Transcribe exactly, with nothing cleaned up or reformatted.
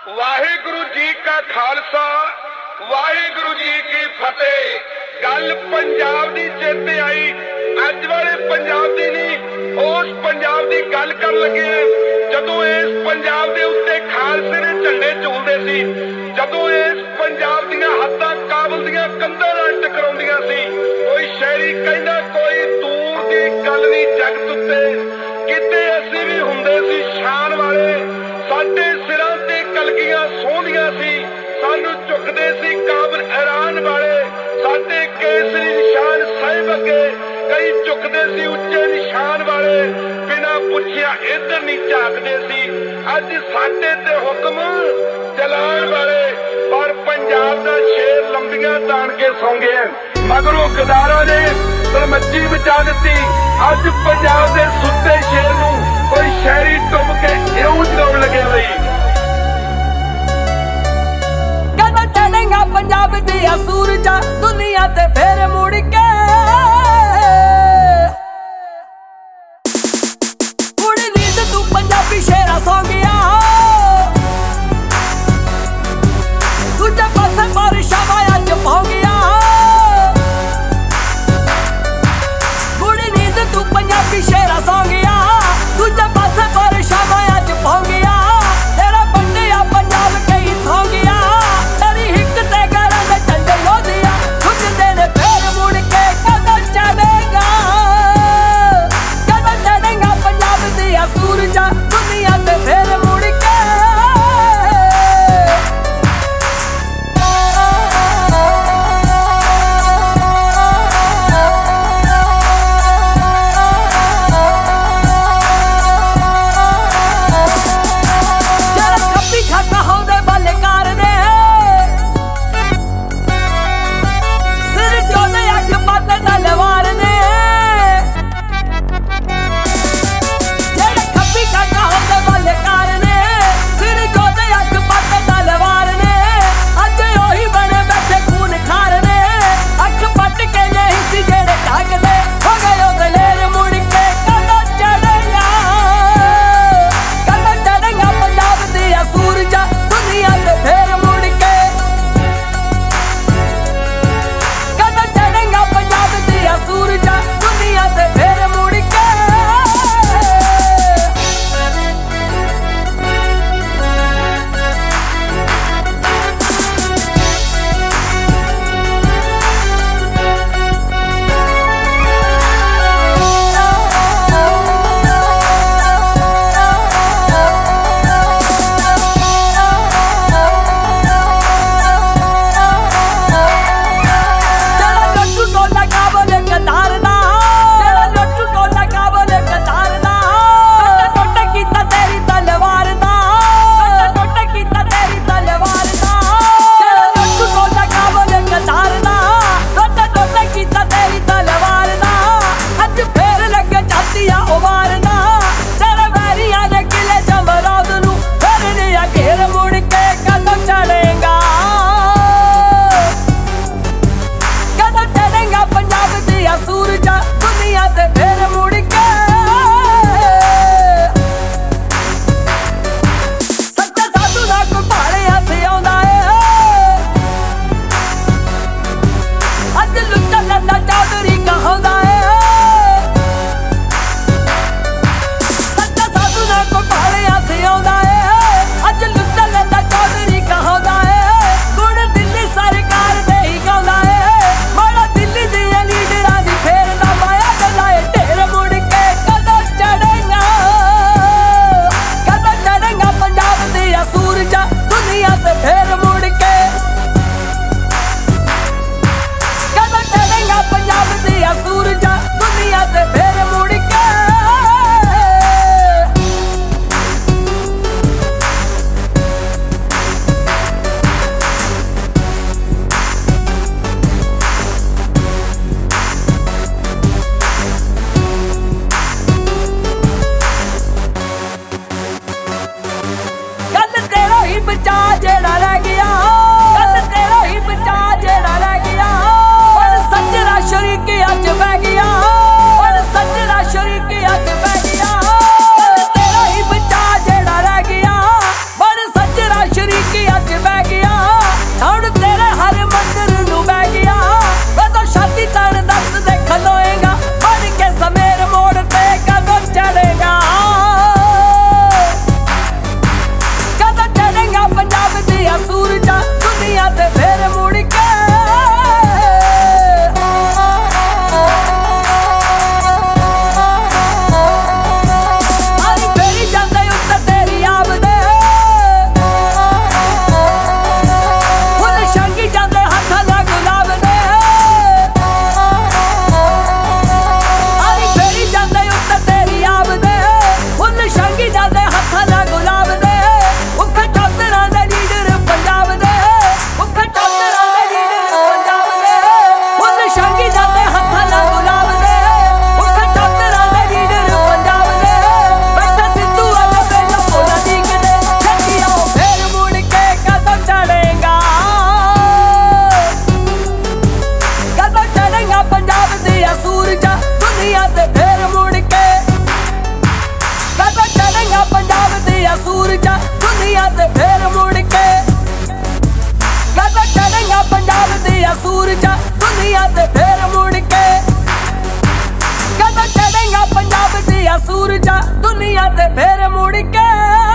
वाहिगुरु जी का खालसा वाहिगुरु जी की फतेह। गल पंजाब दी चेते आई, अज वाले पंजाब दी नहीं, उस पंजाब दी गल कर लगे जदों इस पंजाब दे उत्ते खालसे ने झंडे झूलदे सी, जदों इस पंजाब दीयां हद्दां काबल दीयां कंधां नाल टकराउंदियां सी। कोई शायरी कहंदा कोई दूर दी गल नहीं जगत उत्ते किते असीं भी हुंदे सी शान वाले, साडे सिरां ते कलगियां सोहंदियां सी, सानू चुकदे सी काबल हैरान वाले, साडे केसरी निशान साहिब अगे कई चुकदे सी उच्चे निशान वाले, बिना पुछिया इधर नहीं झाकदे सी। अज साडे ते हुक्म चलाण वाले, पर पंजाब दा शेर लंबियां ताण के सौ गए, मगरों गदारां ने तरमच्ची मचा दित्ती। अज पंजाब दे सुत्ते शेर नूं कोई शायरी टुम के इउं जगाउण लगे बई। चढ़ेगा पंजाब दिया सूरजा दुनिया ते फिर मुड़ के, उड़ी नींद तू पंजाबी शेरा सौ गया, दूजे पासे बारिशा माया च पौ गया, उड़ी नींद तू पंजाबी शेरा सौ गया, दूजे पासे बारिशा माया च पौ गया, तेरा बंडिया पंजाब कई थो गया, सूरजा दुनिया ते फिर मुड़ के। जरा खप्पी खाता होंदे बल्लेकार ने, सिर चोले अख पत तलवार ने, ਦੁਨੀਆ ਤੇ ਫੇਰ ਮੁੜ ਕੇ